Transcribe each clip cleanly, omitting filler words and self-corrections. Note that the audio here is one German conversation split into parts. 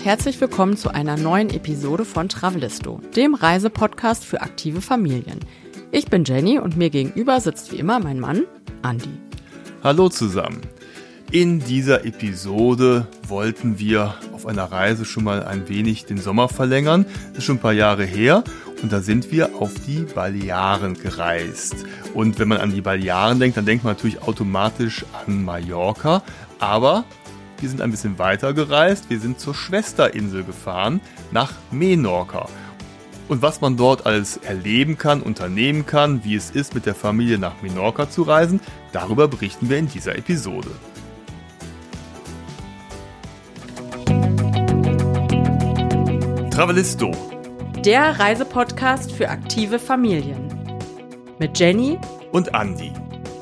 herzlich willkommen zu einer neuen Episode von Travelisto, dem Reisepodcast für aktive Familien. Ich bin Jenny und mir gegenüber sitzt wie immer mein Mann, Andi. Hallo zusammen. In dieser Episode wollten wir auf einer Reise schon mal ein wenig den Sommer verlängern. Das ist schon ein paar Jahre her und da sind wir auf die Balearen gereist. Und wenn man an die Balearen denkt, dann denkt man natürlich automatisch an Mallorca. Aber wir sind ein bisschen weiter gereist. Wir sind zur Schwesterinsel gefahren, nach Menorca. Und was man dort alles erleben kann, unternehmen kann, wie es ist, mit der Familie nach Menorca zu reisen, darüber berichten wir in dieser Episode. Travelisto, Der Reisepodcast für aktive Familien. Mit Jenny und Andi.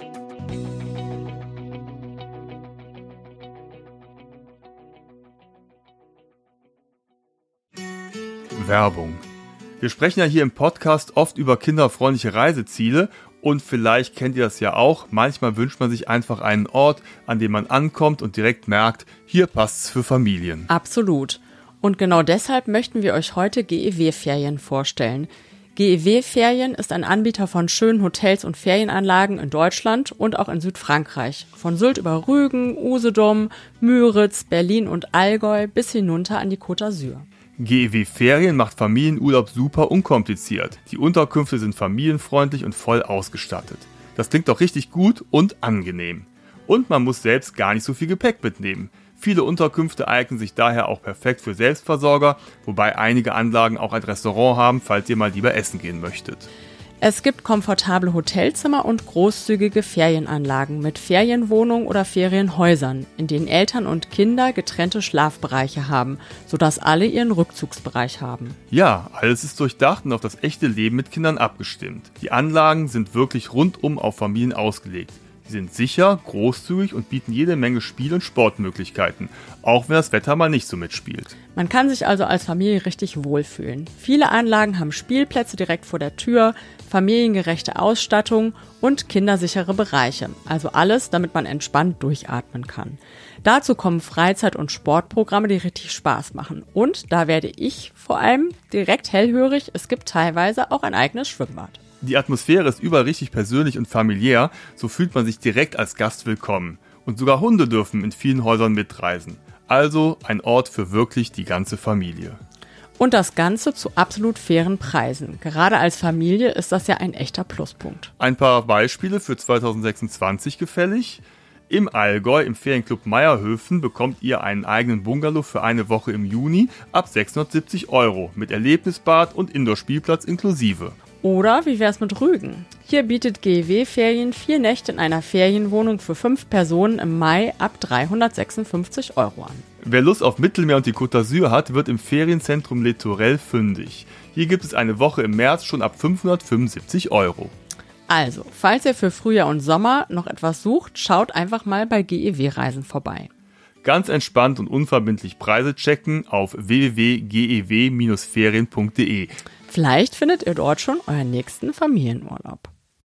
Werbung. Wir sprechen ja hier im Podcast oft über kinderfreundliche Reiseziele und vielleicht kennt ihr das ja auch. Manchmal wünscht man sich einfach einen Ort, an dem man ankommt und direkt merkt, hier passt's für Familien. Absolut. Und genau deshalb möchten wir euch heute GEW-Ferien vorstellen. GEW-Ferien ist ein Anbieter von schönen Hotels und Ferienanlagen in Deutschland und auch in Südfrankreich. Von Sylt über Rügen, Usedom, Müritz, Berlin und Allgäu bis hinunter an die Côte d'Azur. GEW Ferien macht Familienurlaub super unkompliziert. Die Unterkünfte sind familienfreundlich und voll ausgestattet. Das klingt doch richtig gut und angenehm. Und man muss selbst gar nicht so viel Gepäck mitnehmen. Viele Unterkünfte eignen sich daher auch perfekt für Selbstversorger, wobei einige Anlagen auch ein Restaurant haben, falls ihr mal lieber essen gehen möchtet. Es gibt komfortable Hotelzimmer und großzügige Ferienanlagen mit Ferienwohnungen oder Ferienhäusern, in denen Eltern und Kinder getrennte Schlafbereiche haben, sodass alle ihren Rückzugsbereich haben. Ja, alles ist durchdacht und auf das echte Leben mit Kindern abgestimmt. Die Anlagen sind wirklich rundum auf Familien ausgelegt. Sie sind sicher, großzügig und bieten jede Menge Spiel- und Sportmöglichkeiten, auch wenn das Wetter mal nicht so mitspielt. Man kann sich also als Familie richtig wohlfühlen. Viele Anlagen haben Spielplätze direkt vor der Tür, familiengerechte Ausstattung und kindersichere Bereiche. Also alles, damit man entspannt durchatmen kann. Dazu kommen Freizeit- und Sportprogramme, die richtig Spaß machen. Und da werde ich vor allem direkt hellhörig, es gibt teilweise auch ein eigenes Schwimmbad. Die Atmosphäre ist überall richtig persönlich und familiär, so fühlt man sich direkt als Gast willkommen. Und sogar Hunde dürfen in vielen Häusern mitreisen. Also ein Ort für wirklich die ganze Familie. Und das Ganze zu absolut fairen Preisen. Gerade als Familie ist das ja ein echter Pluspunkt. Ein paar Beispiele für 2026 gefällig. Im Allgäu, im Ferienclub Meierhöfen, bekommt ihr einen eigenen Bungalow für eine Woche im Juni ab 670 € mit Erlebnisbad und Indoor-Spielplatz inklusive. Oder wie wär's mit Rügen? Hier bietet GEW Ferien 4 Nächte in einer Ferienwohnung für 5 Personen im Mai ab 356 € an. Wer Lust auf Mittelmeer und die Côte d'Azur hat, wird im Ferienzentrum Les Tourelles fündig. Hier gibt es eine Woche im März schon ab 575 €. Also, falls ihr für Frühjahr und Sommer noch etwas sucht, schaut einfach mal bei GEW Reisen vorbei. Ganz entspannt und unverbindlich Preise checken auf www.gew-ferien.de. Vielleicht findet ihr dort schon euren nächsten Familienurlaub.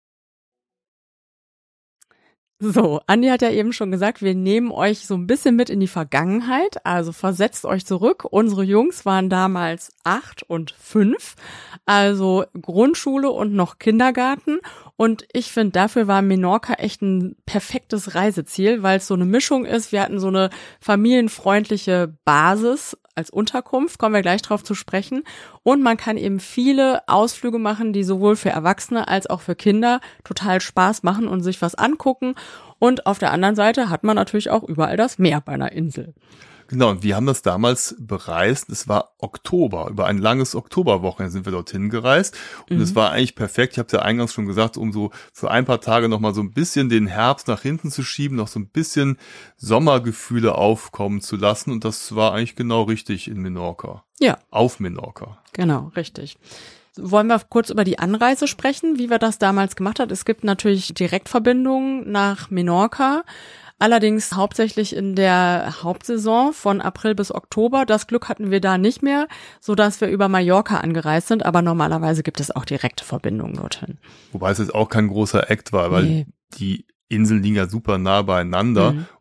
So, Andi hat ja eben schon gesagt, wir nehmen euch so ein bisschen mit in die Vergangenheit, also versetzt euch zurück. Unsere Jungs waren damals 8 und 5, also Grundschule und noch Kindergarten. Und ich finde, dafür war Menorca echt ein perfektes Reiseziel, weil es so eine Mischung ist. Wir hatten so eine familienfreundliche Basis als Unterkunft, kommen wir gleich drauf zu sprechen. Und man kann eben viele Ausflüge machen, die sowohl für Erwachsene als auch für Kinder total Spaß machen und sich was angucken. Und auf der anderen Seite hat man natürlich auch überall das Meer bei einer Insel. Genau, und wir haben das damals bereist. Es war Oktober. Über ein langes Oktoberwochenende sind wir dorthin gereist. Und es war eigentlich perfekt. Ich habe es ja eingangs schon gesagt, um so für ein paar Tage nochmal so ein bisschen den Herbst nach hinten zu schieben, noch so ein bisschen Sommergefühle aufkommen zu lassen. Und das war eigentlich genau richtig in Menorca. Ja. Auf Menorca. Genau, richtig. Wollen wir kurz über die Anreise sprechen, wie wir das damals gemacht haben? Es gibt natürlich Direktverbindungen nach Menorca. Allerdings hauptsächlich in der Hauptsaison von April bis Oktober. Das Glück hatten wir da nicht mehr, sodass wir über Mallorca angereist sind. Aber normalerweise gibt es auch direkte Verbindungen dorthin. Wobei es jetzt auch kein großer Act war, weil die Inseln liegen ja super nah beieinander.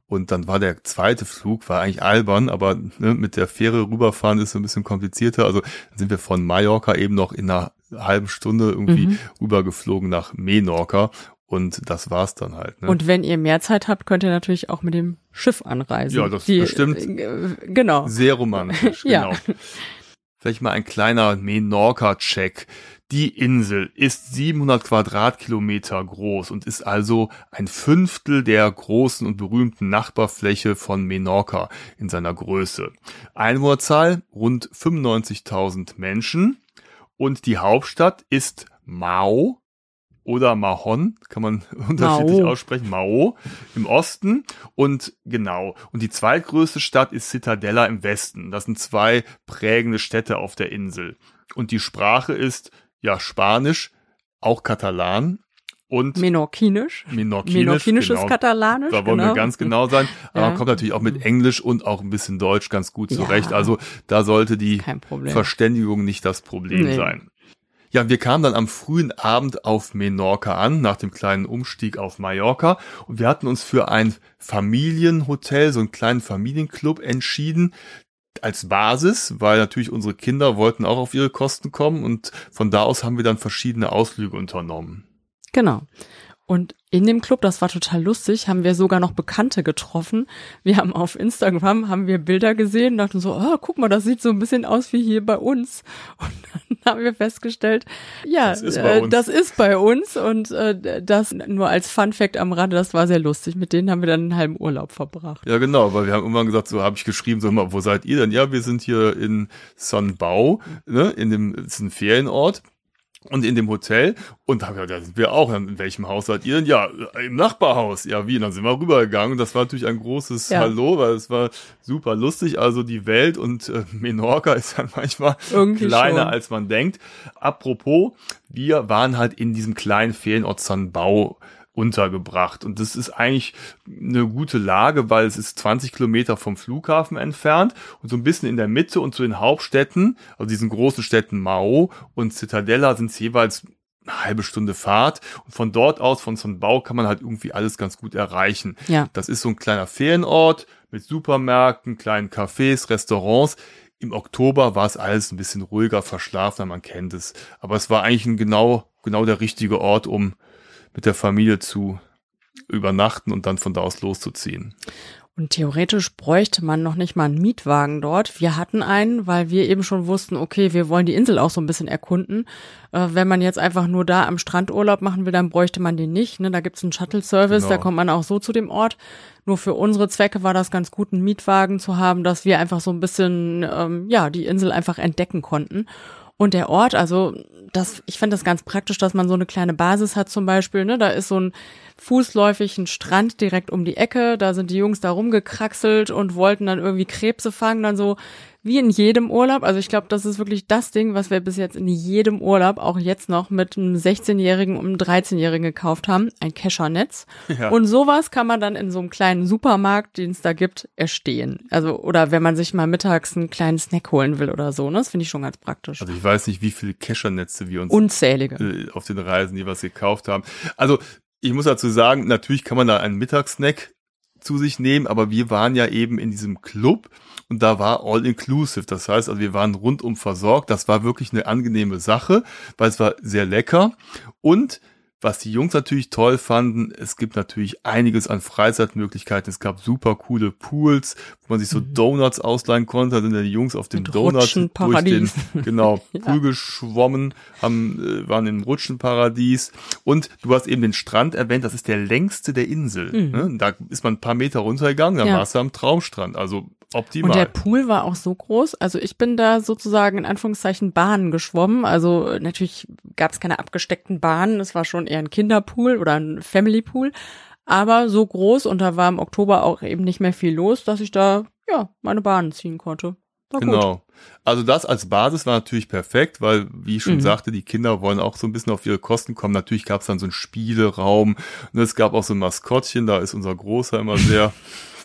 Und dann war der zweite Flug, war eigentlich albern, aber ne, mit der Fähre rüberfahren ist so ein bisschen komplizierter. Also dann sind wir von Mallorca eben noch in einer halben Stunde irgendwie rübergeflogen nach Menorca. Und das war's dann halt. Ne? Und wenn ihr mehr Zeit habt, könnt ihr natürlich auch mit dem Schiff anreisen. Ja, das bestimmt genau. Sehr romantisch. Genau. Ja. Vielleicht mal ein kleiner Menorca-Check. Die Insel ist 700 Quadratkilometer groß und ist also ein Fünftel der großen und berühmten Nachbarfläche von Menorca in seiner Größe. Einwohnerzahl rund 95.000 Menschen und die Hauptstadt ist Mao oder Mahon, kann man unterschiedlich aussprechen, Mao im Osten und die zweitgrößte Stadt ist Cittadella im Westen. Das sind zwei prägende Städte auf der Insel. Und die Sprache ist Spanisch, auch Katalan und Menorquinisch. Menorquinisch ist Katalanisch. Da wollen wir ganz genau sein. Aber man kommt natürlich auch mit Englisch und auch ein bisschen Deutsch ganz gut zurecht. Also da sollte die Verständigung nicht das Problem sein. Ja, wir kamen dann am frühen Abend auf Menorca an, nach dem kleinen Umstieg auf Mallorca. Und wir hatten uns für ein Familienhotel, so einen kleinen Familienclub entschieden, als Basis, weil natürlich unsere Kinder wollten auch auf ihre Kosten kommen. Und von da aus haben wir dann verschiedene Ausflüge unternommen. Genau. Und in dem Club, das war total lustig, haben wir sogar noch Bekannte getroffen. Wir haben auf Instagram, Bilder gesehen und dachten so, guck mal, das sieht so ein bisschen aus wie hier bei uns. Und dann haben wir festgestellt, das ist bei uns. Und das nur als Funfact am Rande, das war sehr lustig. Mit denen haben wir dann einen halben Urlaub verbracht. Ja, genau, weil wir haben irgendwann gesagt, so habe ich geschrieben, so immer, wo seid ihr denn? Ja, wir sind hier in Son Bao, ne, das ist ein Ferienort. Und in dem Hotel, und da sind wir auch, in welchem Haus seid ihr denn? Ja, im Nachbarhaus. Ja, wie? Und dann sind wir rübergegangen. Und das war natürlich ein großes Hallo, weil es war super lustig. Also die Welt und Menorca ist dann manchmal irgendwie kleiner, schon als man denkt. Apropos, wir waren halt in diesem kleinen Ferienort Son Bao untergebracht. Und das ist eigentlich eine gute Lage, weil es ist 20 Kilometer vom Flughafen entfernt und so ein bisschen in der Mitte und zu den Hauptstädten, also diesen großen Städten Mao und Cittadella sind es jeweils eine halbe Stunde Fahrt. Und von dort aus, von Son Bao, kann man halt irgendwie alles ganz gut erreichen. Ja. Das ist so ein kleiner Ferienort mit Supermärkten, kleinen Cafés, Restaurants. Im Oktober war es alles ein bisschen ruhiger, verschlafener, man kennt es. Aber es war eigentlich genau der richtige Ort, um mit der Familie zu übernachten und dann von da aus loszuziehen. Und theoretisch bräuchte man noch nicht mal einen Mietwagen dort. Wir hatten einen, weil wir eben schon wussten, okay, wir wollen die Insel auch so ein bisschen erkunden. Wenn man jetzt einfach nur da am Strand Urlaub machen will, dann bräuchte man den nicht. Ne? Da gibt's einen Shuttle-Service, Da kommt man auch so zu dem Ort. Nur für unsere Zwecke war das ganz gut, einen Mietwagen zu haben, dass wir einfach so ein bisschen die Insel einfach entdecken konnten. Und der Ort, also ich fand das ganz praktisch, dass man so eine kleine Basis hat zum Beispiel, ne? Da ist so ein fußläufigen Strand direkt um die Ecke, da sind die Jungs da rumgekraxelt und wollten dann irgendwie Krebse fangen, dann so wie in jedem Urlaub. Also ich glaube, das ist wirklich das Ding, was wir bis jetzt in jedem Urlaub, auch jetzt noch mit einem 16-Jährigen und einem 13-Jährigen gekauft haben, ein Keschernetz. Ja. Und sowas kann man dann in so einem kleinen Supermarkt, den es da gibt, erstehen. Also, oder wenn man sich mal mittags einen kleinen Snack holen will oder so, ne? Das finde ich schon ganz praktisch. Also ich weiß nicht, wie viele Keschernetze wir uns unzählige auf den Reisen jeweils gekauft haben. Also ich muss dazu sagen, natürlich kann man da einen Mittagssnack zu sich nehmen, aber wir waren ja eben in diesem Club und da war all-inclusive. Das heißt, also wir waren rundum versorgt. Das war wirklich eine angenehme Sache, weil es war sehr lecker. Und was die Jungs natürlich toll fanden, es gibt natürlich einiges an Freizeitmöglichkeiten. Es gab super coole Pools, wo man sich so Donuts ausleihen konnte. Da sind ja die Jungs auf den Donuts durch den Pool geschwommen, waren im Rutschenparadies. Und du hast eben den Strand erwähnt, das ist der längste der Insel. Ne? Da ist man ein paar Meter runtergegangen, dann warst du am Traumstrand. Also optimal. Und der Pool war auch so groß, also ich bin da sozusagen in Anführungszeichen Bahnen geschwommen, also natürlich gab es keine abgesteckten Bahnen, es war schon eher ein Kinderpool oder ein Family-Pool, aber so groß und da war im Oktober auch eben nicht mehr viel los, dass ich da meine Bahnen ziehen konnte. War genau. Gut. Also das als Basis war natürlich perfekt, weil, wie ich schon sagte, die Kinder wollen auch so ein bisschen auf ihre Kosten kommen. Natürlich gab es dann so einen Spieleraum und es gab auch so ein Maskottchen, da ist unser Großer immer sehr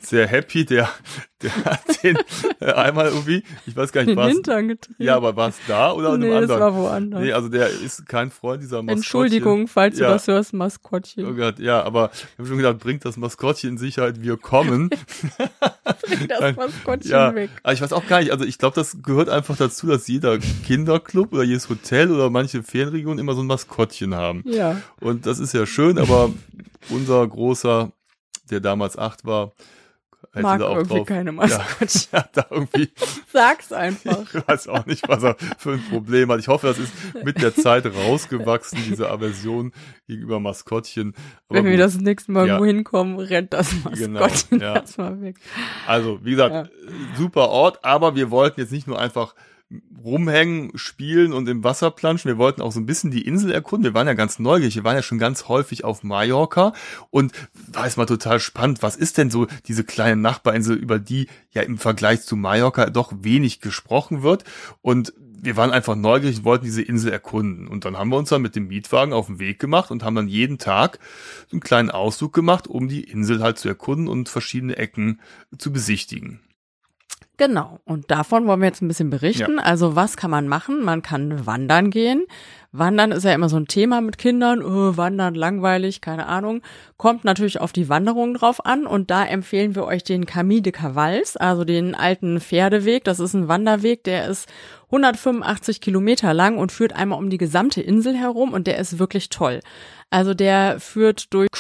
sehr happy, der hat den einmal irgendwie, ich weiß gar nicht, den was. Hintern getrieben. Ja, aber war es da oder an einem anderen? Nee, das war woanders. Nee, also der ist kein Freund dieser Maskottchen. Entschuldigung, falls du das hörst, Maskottchen. Oh Gott, ja, aber ich habe schon gedacht, bringt das Maskottchen in Sicherheit, wir kommen. Bring das Maskottchen weg. Aber ich weiß auch gar nicht, also ich glaube, das gehört einfach dazu, dass jeder Kinderclub oder jedes Hotel oder manche Ferienregionen immer so ein Maskottchen haben. Ja. Und das ist ja schön, aber unser Großer, der damals 8 war, mag da auch irgendwie drauf. keine Maskottchen. Ja, da irgendwie. Sag's einfach. Ich weiß auch nicht, was er für ein Problem hat. Ich hoffe, das ist mit der Zeit rausgewachsen, diese Aversion gegenüber Maskottchen. Aber wenn wir das nächste Mal irgendwo Ja. hinkommen, rennt das Maskottchen ja. erstmal weg. Also, wie gesagt, super Ort, aber wir wollten jetzt nicht nur einfach rumhängen, spielen und im Wasser planschen. Wir wollten auch so ein bisschen die Insel erkunden. Wir waren ja ganz neugierig. Wir waren ja schon ganz häufig auf Mallorca und war jetzt mal total spannend. Was ist denn so diese kleine Nachbarinsel, über die ja im Vergleich zu Mallorca doch wenig gesprochen wird? Und wir waren einfach neugierig und wollten diese Insel erkunden. Und dann haben wir uns dann mit dem Mietwagen auf den Weg gemacht und haben dann jeden Tag so einen kleinen Ausflug gemacht, um die Insel halt zu erkunden und verschiedene Ecken zu besichtigen. Genau. Und davon wollen wir jetzt ein bisschen berichten. Ja. Also was kann man machen? Man kann wandern gehen. Wandern ist ja immer so ein Thema mit Kindern. Wandern langweilig, keine Ahnung. Kommt natürlich auf die Wanderung drauf an. Und da empfehlen wir euch den Camí de Cavals, also den alten Pferdeweg. Das ist ein Wanderweg, der ist 185 Kilometer lang und führt einmal um die gesamte Insel herum und der ist wirklich toll. Also der führt durch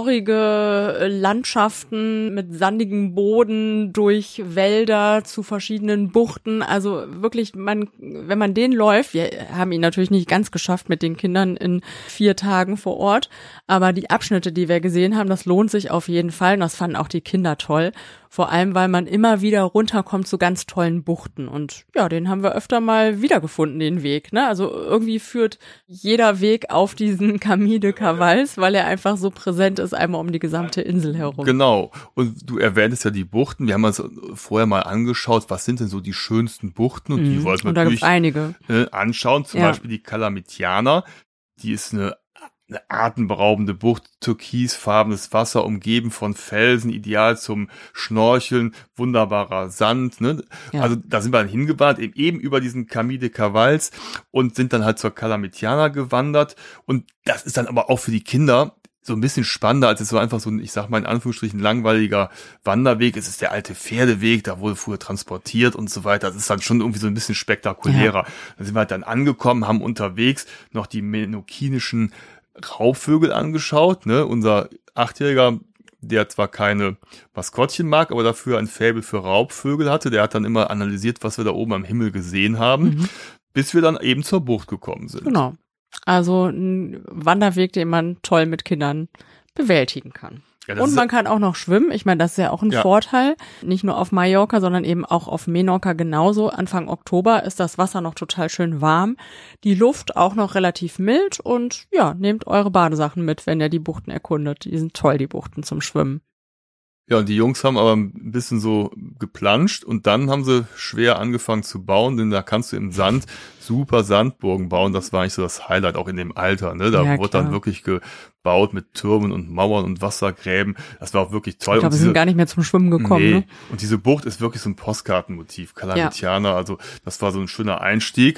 knorrige Landschaften mit sandigem Boden, durch Wälder zu verschiedenen Buchten. Also wirklich, wenn man den läuft, wir haben ihn natürlich nicht ganz geschafft mit den Kindern in 4 Tagen vor Ort, aber die Abschnitte, die wir gesehen haben, das lohnt sich auf jeden Fall und das fanden auch die Kinder toll. Vor allem, weil man immer wieder runterkommt zu ganz tollen Buchten. Und ja, den haben wir öfter mal wiedergefunden, den Weg. Ne? Also irgendwie führt jeder Weg auf diesen Camí de Cavals, weil er einfach so präsent ist, einmal um die gesamte Insel herum. Genau. Und du erwähntest ja die Buchten. Wir haben uns vorher mal angeschaut, was sind denn so die schönsten Buchten? Und die wollten wir und da gibt's natürlich einige. Anschauen. Zum Beispiel die Calamitiana. Die ist eine atemberaubende Bucht, türkisfarbenes Wasser, umgeben von Felsen, ideal zum Schnorcheln, wunderbarer Sand. Ne? Ja. Also da sind wir dann hingewandert, eben über diesen Camí de Cavals und sind dann halt zur Calamitiana gewandert. Und das ist dann aber auch für die Kinder so ein bisschen spannender, als es so einfach so ein, ich sag mal in Anführungsstrichen, langweiliger Wanderweg. Es ist der alte Pferdeweg, da wurde früher transportiert und so weiter. Das ist dann schon irgendwie so ein bisschen spektakulärer. Da sind wir halt dann angekommen, haben unterwegs noch die menokinischen Raubvögel angeschaut. Ne? Unser 8-Jähriger, der zwar keine Maskottchen mag, aber dafür ein Faible für Raubvögel hatte, der hat dann immer analysiert, was wir da oben am Himmel gesehen haben, bis wir dann eben zur Bucht gekommen sind. Genau. Also ein Wanderweg, den man toll mit Kindern bewältigen kann. Ja, das und ist man kann auch noch schwimmen. Ich meine, das ist ja auch ein Vorteil. Nicht nur auf Mallorca, sondern eben auch auf Menorca genauso. Anfang Oktober ist das Wasser noch total schön warm. Die Luft auch noch relativ mild. Und ja, nehmt eure Badesachen mit, wenn ihr die Buchten erkundet. Die sind toll, die Buchten zum Schwimmen. Ja, und die Jungs haben aber ein bisschen so geplanscht und dann haben sie schwer angefangen zu bauen, denn da kannst du im Sand super Sandburgen bauen. Das war eigentlich so das Highlight auch in dem Alter. Ne? Da wurde dann wirklich gebaut mit Türmen und Mauern und Wassergräben. Das war auch wirklich toll. Ich glaube, wir sind gar nicht mehr zum Schwimmen gekommen. Nee. Ne? Und diese Bucht ist wirklich so ein Postkartenmotiv. Calamitiana, also das war so ein schöner Einstieg.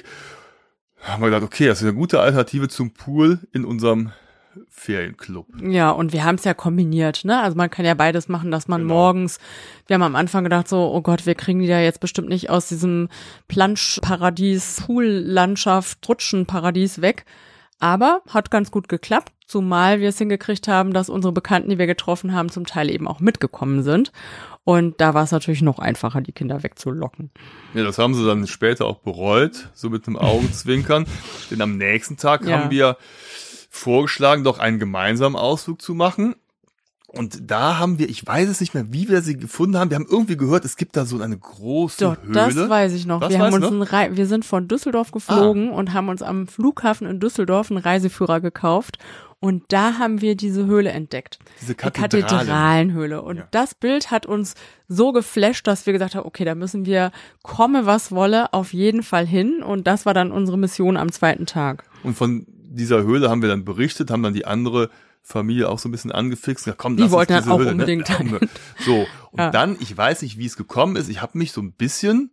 Da haben wir gedacht, okay, das ist eine gute Alternative zum Pool in unserem Ferienclub. Ja, und wir haben es ja kombiniert, ne? Also man kann ja beides machen, dass man morgens, wir haben am Anfang gedacht so, oh Gott, wir kriegen die ja jetzt bestimmt nicht aus diesem Planschparadies, Poollandschaft, Rutschenparadies weg. Aber hat ganz gut geklappt, zumal wir es hingekriegt haben, dass unsere Bekannten, die wir getroffen haben, zum Teil eben auch mitgekommen sind. Und da war es natürlich noch einfacher, die Kinder wegzulocken. Ja, das haben sie dann später auch bereut, so mit einem Augenzwinkern. Denn am nächsten Tag haben wir vorgeschlagen, doch einen gemeinsamen Ausflug zu machen. Und da haben wir, ich weiß es nicht mehr, wie wir sie gefunden haben. Wir haben irgendwie gehört, es gibt da so eine große Höhle. Das weiß ich noch. Wir sind von Düsseldorf geflogen und haben uns am Flughafen in Düsseldorf einen Reiseführer gekauft. Und da haben wir diese Höhle entdeckt. Diese Kathedralenhöhle. Und das Bild hat uns so geflasht, dass wir gesagt haben, okay, da müssen wir, komme was wolle, auf jeden Fall hin. Und das war dann unsere Mission am 2. Tag. Und von dieser Höhle haben wir dann berichtet, haben dann die andere Familie auch so ein bisschen angefixt. Ja, komm, Die wollten dann auch Höhle, unbedingt ne? So, und Ja. dann, ich weiß nicht, wie es gekommen ist, ich habe mich so ein bisschen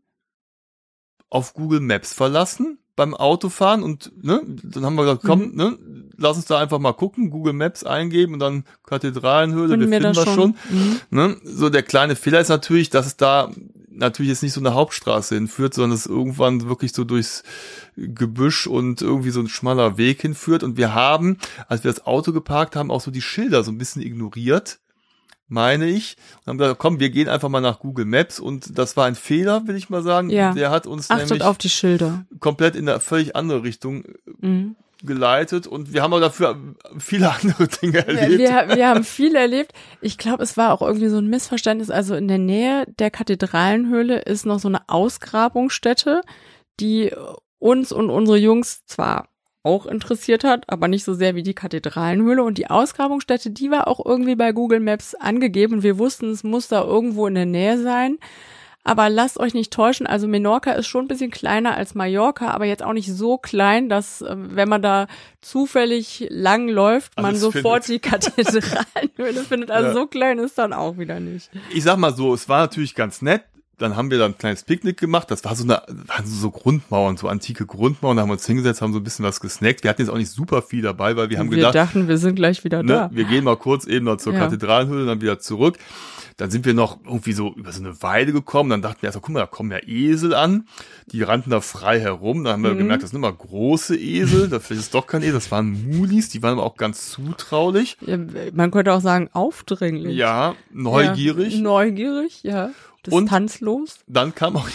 auf Google Maps verlassen beim Autofahren und ne, dann haben wir gesagt, komm, ne, lass uns da einfach mal gucken, Google Maps eingeben und dann Kathedralenhöhle, wir finden das schon. Ne? So, der kleine Fehler ist natürlich, dass es da natürlich jetzt nicht so eine Hauptstraße hinführt, sondern es irgendwann wirklich so durchs Gebüsch und irgendwie so ein schmaler Weg hinführt. Und wir haben, als wir das Auto geparkt haben, auch so die Schilder so ein bisschen ignoriert, meine ich. Und haben gesagt, komm, wir gehen einfach mal nach Google Maps. Und das war ein Fehler, will ich mal sagen. Ja. Der hat uns Achtet nämlich auf die Schilder. komplett in eine völlig andere Richtung geleitet. Und wir haben auch dafür viele andere Dinge erlebt. Wir haben viel erlebt. Ich glaube, es war auch irgendwie so ein Missverständnis. Also in der Nähe der Kathedralenhöhle ist noch so eine Ausgrabungsstätte, die uns und unsere Jungs zwar auch interessiert hat, aber nicht so sehr wie die Kathedralenhöhle. Und die Ausgrabungsstätte, die war auch irgendwie bei Google Maps angegeben. Und wir wussten, es muss da irgendwo in der Nähe sein. Aber lasst euch nicht täuschen, also Menorca ist schon ein bisschen kleiner als Mallorca, aber jetzt auch nicht so klein, dass, wenn man da zufällig lang läuft, man sofort die Kathedralenhöhle findet. Also so klein ist dann auch wieder nicht. Ich sag mal so, es war natürlich ganz nett. Dann haben wir da ein kleines Picknick gemacht. Das war waren so Grundmauern, so antike Grundmauern. Da haben wir uns hingesetzt, haben so ein bisschen was gesnackt. Wir hatten jetzt auch nicht super viel dabei, weil wir haben gedacht, dachten, wir sind gleich wieder da. Wir gehen mal kurz eben noch zur Kathedralenhöhle, dann wieder zurück. Dann sind wir noch irgendwie so über so eine Weide gekommen. Dann dachten wir erst, guck mal, da kommen ja Esel an. Die rannten da frei herum. Dann haben wir gemerkt, das sind immer große Esel. Vielleicht ist es doch kein Esel. Das waren Mulis. Die waren aber auch ganz zutraulich. Ja, man könnte auch sagen, aufdringlich. Ja, neugierig. Ja, neugierig, ja. Distanzlos. Und dann kam auch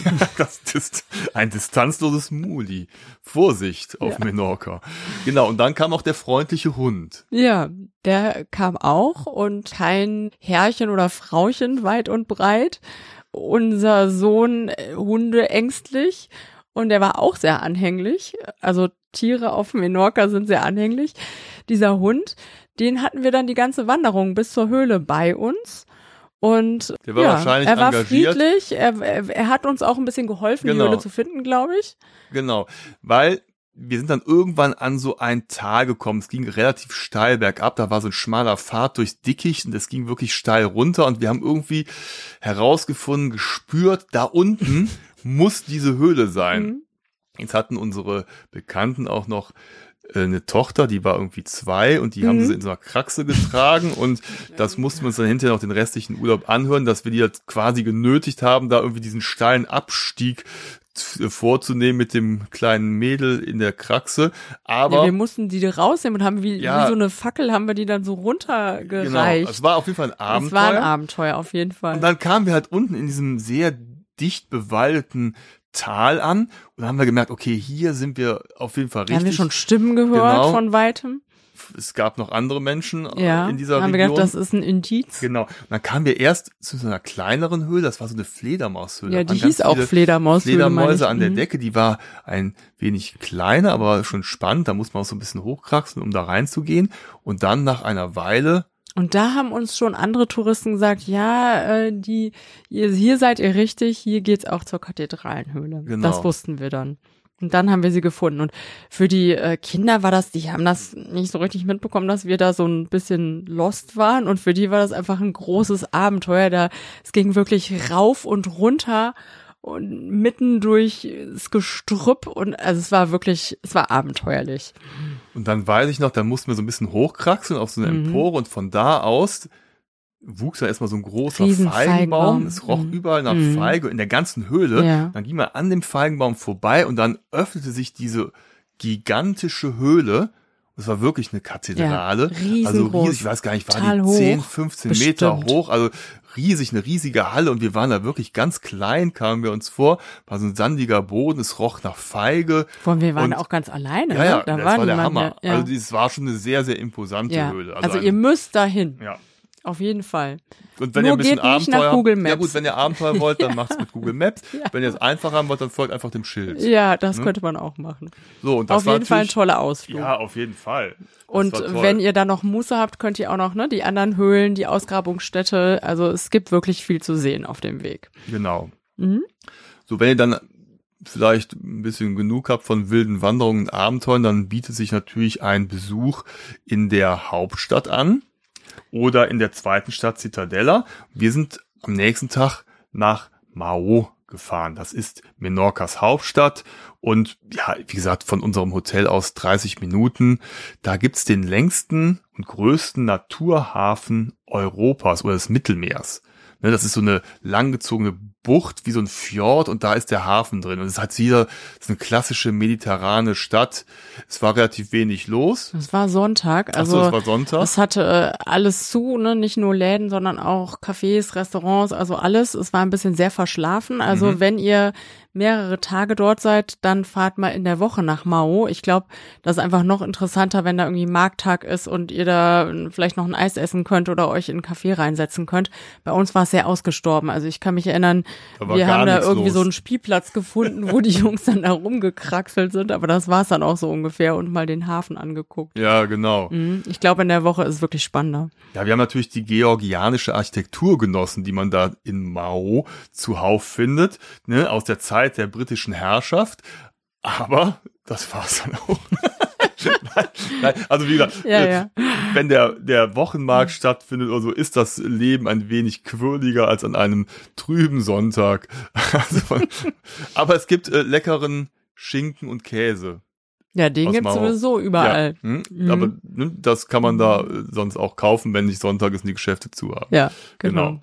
ein distanzloses Muli. Vorsicht auf Menorca. Genau, und dann kam auch der freundliche Hund. Ja, der kam auch und kein Herrchen oder Frauchen weit und breit. Unser Sohn hundeängstlich und der war auch sehr anhänglich. Also Tiere auf Menorca sind sehr anhänglich. Dieser Hund, den hatten wir dann die ganze Wanderung bis zur Höhle bei uns. Und der war wahrscheinlich er war engagiert. Friedlich, er hat uns auch ein bisschen geholfen, die Höhle zu finden, glaube ich. Genau, weil wir sind dann irgendwann an so ein Tal gekommen. Es ging relativ steil bergab, da war so ein schmaler Pfad durchs Dickicht und es ging wirklich steil runter und wir haben irgendwie herausgefunden, gespürt, da unten muss diese Höhle sein. Jetzt hatten unsere Bekannten auch noch eine Tochter, die war irgendwie 2 und die haben sie in so einer Kraxe getragen und das mussten wir uns dann hinterher noch den restlichen Urlaub anhören, dass wir die halt quasi genötigt haben, da irgendwie diesen steilen Abstieg vorzunehmen mit dem kleinen Mädel in der Kraxe. Aber wir mussten die rausnehmen und haben wie so eine Fackel haben wir die dann so runtergereicht. Genau, es war auf jeden Fall ein Abenteuer. Es war ein Abenteuer, auf jeden Fall. Und dann kamen wir halt unten in diesem sehr dicht bewaldeten Tal an und dann haben wir gemerkt, okay, hier sind wir auf jeden Fall richtig. Haben wir schon Stimmen gehört von Weitem? Es gab noch andere Menschen in dieser Region. Haben wir gedacht, das ist ein Indiz. Genau. Und dann kamen wir erst zu so einer kleineren Höhle, das war so eine Fledermaushöhle. Ja, die hieß auch Fledermaushöhle. Fledermäuse an der Decke, die war ein wenig kleiner, aber schon spannend. Da muss man auch so ein bisschen hochkraxeln, um da reinzugehen. Und dann nach einer Weile. Und da haben uns schon andere Touristen gesagt, ja, hier seid ihr richtig, hier geht's auch zur Kathedralenhöhle. Genau. Das wussten wir dann. Und dann haben wir sie gefunden. Und für die Kinder war das, die haben das nicht so richtig mitbekommen, dass wir da so ein bisschen lost waren. Und für die war das einfach ein großes Abenteuer. Es ging wirklich rauf und runter und mitten durch das Gestrüpp. Und also es war abenteuerlich. Und dann weiß ich noch, da mussten wir so ein bisschen hochkraxeln auf so eine Empore und von da aus wuchs da erstmal so ein großer Feigenbaum. Es roch überall nach Feige in der ganzen Höhle. Ja. Dann ging man an dem Feigenbaum vorbei und dann öffnete sich diese gigantische Höhle. Das war wirklich eine Kathedrale. Ja, riesengroß. Also riesig, ich weiß gar nicht, war die 10, 15 Meter hoch. Also riesig, eine riesige Halle und wir waren da wirklich ganz klein, kamen wir uns vor. War so ein sandiger Boden, es roch nach Feige. Und wir waren auch ganz alleine. Ja, ne? Das war der Hammer. Ja. Also es war schon eine sehr, sehr imposante Höhle. Also ihr müsst dahin. Ja. Auf jeden Fall. Und wenn ihr ein bisschen geht nicht nach Google Maps. Ja gut, wenn ihr Abenteuer wollt, dann macht's mit Google Maps. Wenn ihr es einfach haben wollt, dann folgt einfach dem Schild. Ja, das könnte man auch machen. So, und das auf jeden Fall ein toller Ausflug. Ja, auf jeden Fall. Und wenn ihr da noch Muße habt, könnt ihr auch noch die anderen Höhlen, die Ausgrabungsstätte, also es gibt wirklich viel zu sehen auf dem Weg. Genau. So, wenn ihr dann vielleicht ein bisschen genug habt von wilden Wanderungen und Abenteuern, dann bietet sich natürlich ein Besuch in der Hauptstadt an oder in der zweiten Stadt Ciutadella. Wir sind am nächsten Tag nach Maó gefahren. Das ist Menorcas Hauptstadt und ja, wie gesagt, von unserem Hotel aus 30 Minuten. Da gibt's den längsten und größten Naturhafen Europas oder des Mittelmeers. Das ist so eine langgezogene Bucht, wie so ein Fjord, und da ist der Hafen drin. Und es hat das ist eine klassische mediterrane Stadt. Es war relativ wenig los. Es war Sonntag. Also es war Sonntag. Es hatte alles zu, ne? Nicht nur Läden, sondern auch Cafés, Restaurants, also alles. Es war ein bisschen sehr verschlafen. Also wenn ihr mehrere Tage dort seid, dann fahrt mal in der Woche nach Maó. Ich glaube, das ist einfach noch interessanter, wenn da irgendwie Markttag ist und ihr da vielleicht noch ein Eis essen könnt oder euch in einen Café reinsetzen könnt. Bei uns war es sehr ausgestorben. Also ich kann mich erinnern, wir haben da irgendwie so einen Spielplatz gefunden, wo die Jungs dann da rumgekraxelt sind, aber das war es dann auch so ungefähr und mal den Hafen angeguckt. Ja, genau. Ich glaube, in der Woche ist es wirklich spannender. Ja, wir haben natürlich die georgianische Architektur genossen, die man da in Maó zuhauf findet, ne, aus der Zeit der britischen Herrschaft, aber das war's dann auch. Nein, also wie gesagt, wenn der Wochenmarkt stattfindet oder so, ist das Leben ein wenig quirliger als an einem trüben Sonntag. Aber es gibt leckeren Schinken und Käse. Ja, den gibt's sowieso überall. Ja, aber das kann man da sonst auch kaufen, wenn nicht Sonntag ist und die Geschäfte zu haben. Ja, genau.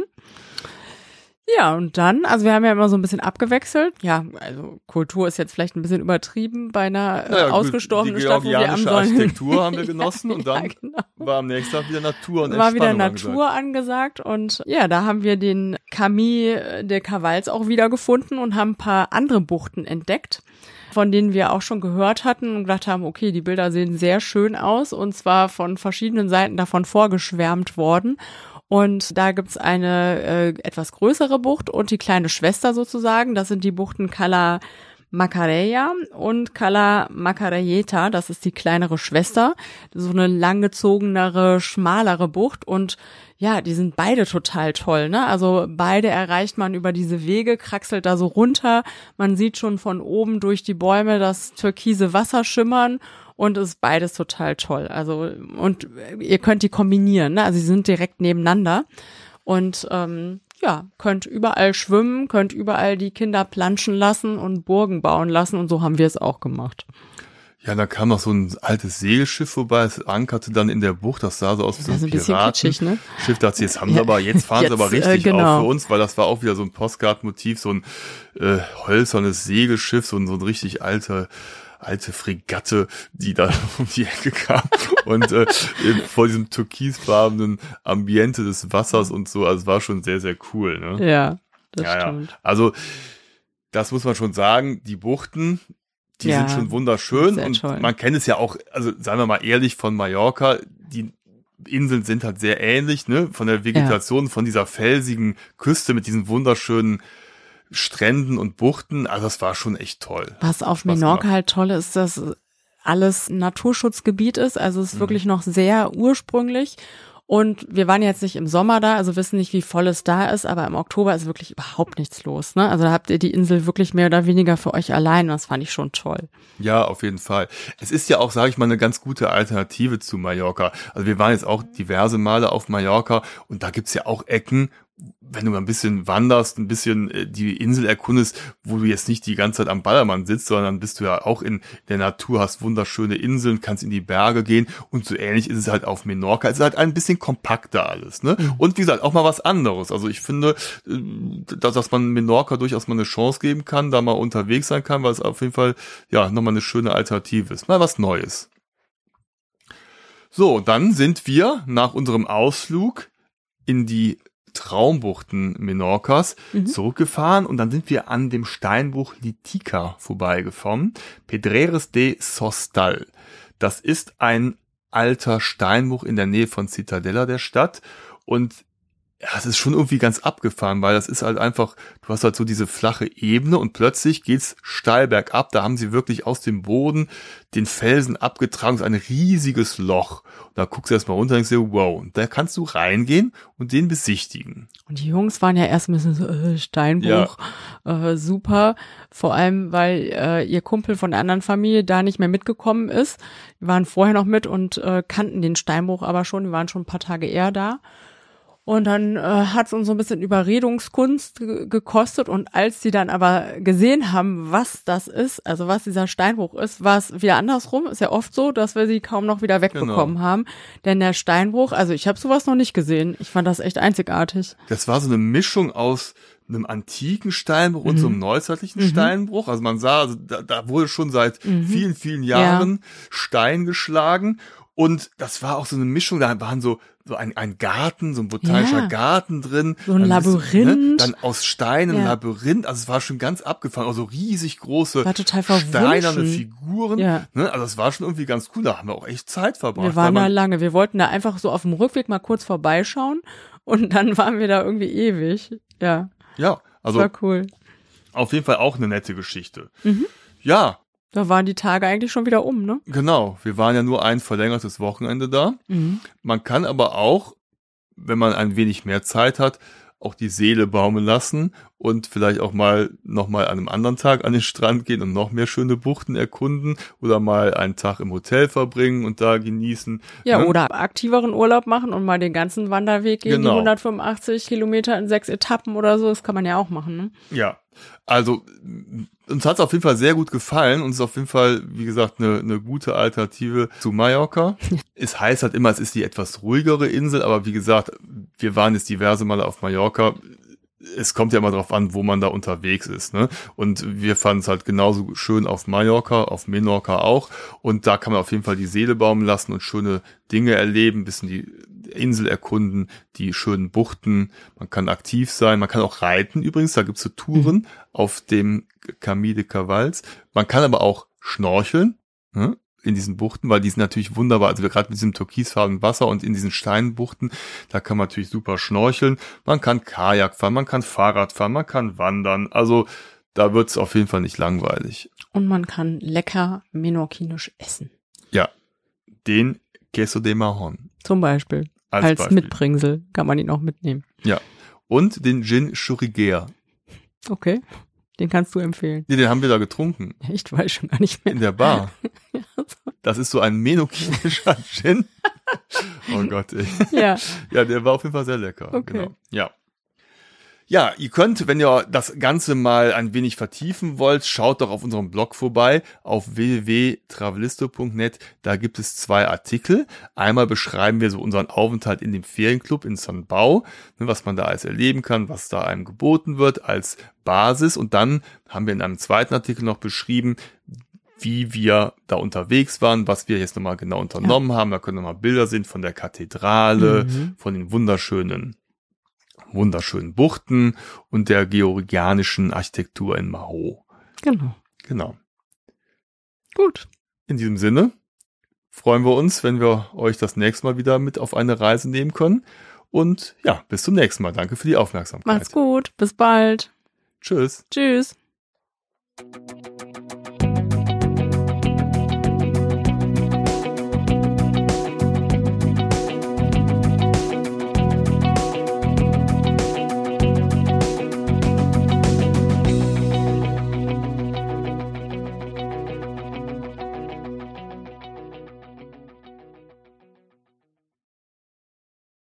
Ja, und dann, also wir haben ja immer so ein bisschen abgewechselt. Ja, also Kultur ist jetzt vielleicht ein bisschen übertrieben bei einer ausgestorbenen Stadt, wo wir am Architektur haben wir genossen und dann war am nächsten Tag wieder Natur und Entspannung wieder Natur angesagt. Und ja, da haben wir den Camí de Cavals auch wieder gefunden und haben ein paar andere Buchten entdeckt, von denen wir auch schon gehört hatten und gedacht haben, okay, die Bilder sehen sehr schön aus und zwar von verschiedenen Seiten davon vorgeschwärmt worden. Und da gibt's eine etwas größere Bucht und die kleine Schwester sozusagen. Das sind die Buchten Cala Macarella und Cala Macarelleta. Das ist die kleinere Schwester. So eine langgezogenere, schmalere Bucht. Und ja, die sind beide total toll, ne? Also beide erreicht man über diese Wege, kraxelt da so runter. Man sieht schon von oben durch die Bäume das türkise Wasser schimmern. Und es ist beides total toll. Also, und ihr könnt die kombinieren, ne? Also sie sind direkt nebeneinander. Und könnt überall schwimmen, könnt überall die Kinder planschen lassen und Burgen bauen lassen. Und so haben wir es auch gemacht. Ja, da kam noch so ein altes Segelschiff vorbei, es ankerte dann in der Bucht, das sah so aus wie so ein Piratenschiff, ne? Da dachte ich, jetzt fahren sie aber richtig auf für uns, weil das war auch wieder so ein Postcard-Motiv, so ein hölzernes Segelschiff, so ein richtig alte Fregatte, die da um die Ecke kam und vor diesem türkisfarbenen Ambiente des Wassers und so, also es war schon sehr, sehr cool, ne? Ja, das stimmt. Ja. Also, das muss man schon sagen, die Buchten, die sind schon wunderschön und toll. Man kennt es ja auch, also seien wir mal ehrlich, von Mallorca, die Inseln sind halt sehr ähnlich, ne, von der Vegetation, von dieser felsigen Küste mit diesen wunderschönen Stränden und Buchten, also das war schon echt toll. Was auf Menorca halt toll ist, dass alles ein Naturschutzgebiet ist, also es ist wirklich noch sehr ursprünglich. Und wir waren jetzt nicht im Sommer da, also wissen nicht, wie voll es da ist, aber im Oktober ist wirklich überhaupt nichts los, ne? Also da habt ihr die Insel wirklich mehr oder weniger für euch allein und das fand ich schon toll. Ja, auf jeden Fall. Es ist ja auch, sage ich mal, eine ganz gute Alternative zu Mallorca. Also wir waren jetzt auch diverse Male auf Mallorca und da gibt's ja auch Ecken, wenn du mal ein bisschen wanderst, ein bisschen die Insel erkundest, wo du jetzt nicht die ganze Zeit am Ballermann sitzt, sondern bist du ja auch in der Natur, hast wunderschöne Inseln, kannst in die Berge gehen und so ähnlich ist es halt auf Menorca. Es ist halt ein bisschen kompakter alles, ne? Und wie gesagt, auch mal was anderes. Also ich finde, dass man Menorca durchaus mal eine Chance geben kann, da mal unterwegs sein kann, weil es auf jeden Fall, ja, nochmal eine schöne Alternative ist. Mal was Neues. So, dann sind wir nach unserem Ausflug in die Traumbuchten Menorcas zurückgefahren und dann sind wir an dem Steinbruch Litica vorbeigefahren. Pedreres de Sostal. Das ist ein alter Steinbruch in der Nähe von Ciutadella, der Stadt. Und Ja, es ist schon irgendwie ganz abgefahren, weil das ist halt einfach, du hast halt so diese flache Ebene und plötzlich geht's steil bergab. Da haben sie wirklich aus dem Boden den Felsen abgetragen, so ein riesiges Loch. Und da guckst du erstmal runter und denkst dir, wow, da kannst du reingehen und den besichtigen. Und die Jungs waren ja erst ein bisschen so, Steinbruch, super. Vor allem, weil ihr Kumpel von der anderen Familie da nicht mehr mitgekommen ist. Die waren vorher noch mit und kannten den Steinbruch aber schon, die waren schon ein paar Tage eher da. Und dann hat es uns so ein bisschen Überredungskunst gekostet. Und als die dann aber gesehen haben, was das ist, also was dieser Steinbruch ist, war es wieder andersrum. Ist ja oft so, dass wir sie kaum noch wieder wegbekommen haben. Denn der Steinbruch, also ich habe sowas noch nicht gesehen. Ich fand das echt einzigartig. Das war so eine Mischung aus einem antiken Steinbruch und so einem neuzeitlichen Steinbruch. Also man sah, also da wurde schon seit vielen, vielen Jahren Stein geschlagen. Und das war auch so eine Mischung, da waren so ein Garten, so ein botanischer Garten drin. So ein Labyrinth. Dann aus Stein ein Labyrinth. Also es war schon ganz abgefahren. Also riesig große, war total verwunschen. steinerne Figuren. Ja. Ne? Also es war schon irgendwie ganz cool. Da haben wir auch echt Zeit verbracht. Wir waren da lange. Wir wollten da einfach so auf dem Rückweg mal kurz vorbeischauen. Und dann waren wir da irgendwie ewig. Ja. Ja, also das war cool. Auf jeden Fall auch eine nette Geschichte. Ja. Da waren die Tage eigentlich schon wieder ne? Genau, wir waren ja nur ein verlängertes Wochenende da. Man kann aber auch, wenn man ein wenig mehr Zeit hat, auch die Seele baumeln lassen und vielleicht auch nochmal an einem anderen Tag an den Strand gehen und noch mehr schöne Buchten erkunden oder mal einen Tag im Hotel verbringen und da genießen. Ja, oder aktiveren Urlaub machen und mal den ganzen Wanderweg gehen, die 185 Kilometer in 6 Etappen oder so, das kann man ja auch machen, ne? Ja, also uns hat es auf jeden Fall sehr gut gefallen und es ist auf jeden Fall, wie gesagt, eine gute Alternative zu Mallorca. Es heißt halt immer, es ist die etwas ruhigere Insel, aber wie gesagt, wir waren jetzt diverse Male auf Mallorca. Es kommt ja immer drauf an, wo man da unterwegs ist, ne? Und wir fanden es halt genauso schön auf Mallorca, auf Menorca auch. Und da kann man auf jeden Fall die Seele baumeln lassen und schöne Dinge erleben, ein bisschen die Insel erkunden, die schönen Buchten. Man kann aktiv sein, man kann auch reiten übrigens. Da gibt's so Touren auf dem Camí de Cavalls. Man kann aber auch schnorcheln, ne? In diesen Buchten, weil die sind natürlich wunderbar, also wir gerade mit diesem türkisfarbenen Wasser und in diesen Steinbuchten, da kann man natürlich super schnorcheln, man kann Kajak fahren, man kann Fahrrad fahren, man kann wandern, also da wird's auf jeden Fall nicht langweilig. Und man kann lecker menorquinisch essen. Ja, den Queso de Mahón. Zum Beispiel. Als Mitbringsel kann man ihn auch mitnehmen. Ja, und den Gin Churriguer. Okay. Den kannst du empfehlen. Nee, den haben wir da getrunken. Ich weiß schon gar nicht mehr. In der Bar. Das ist so ein menokinischer Gin. Oh Gott, ey. Ja. Ja, der war auf jeden Fall sehr lecker. Okay. Genau. Ja. Ja, ihr könnt, wenn ihr das Ganze mal ein wenig vertiefen wollt, schaut doch auf unserem Blog vorbei auf www.travelisto.net. Da gibt es 2 Artikel. Einmal beschreiben wir so unseren Aufenthalt in dem Ferienclub in San Pau, was man da alles erleben kann, was da einem geboten wird als Basis. Und dann haben wir in einem zweiten Artikel noch beschrieben, wie wir da unterwegs waren, was wir jetzt nochmal genau unternommen haben. Da können nochmal Bilder sehen von der Kathedrale, von den wunderschönen Buchten und der georgianischen Architektur in Mahó. Genau. Gut. In diesem Sinne freuen wir uns, wenn wir euch das nächste Mal wieder mit auf eine Reise nehmen können. Und ja, bis zum nächsten Mal. Danke für die Aufmerksamkeit. Macht's gut. Bis bald. Tschüss. Tschüss.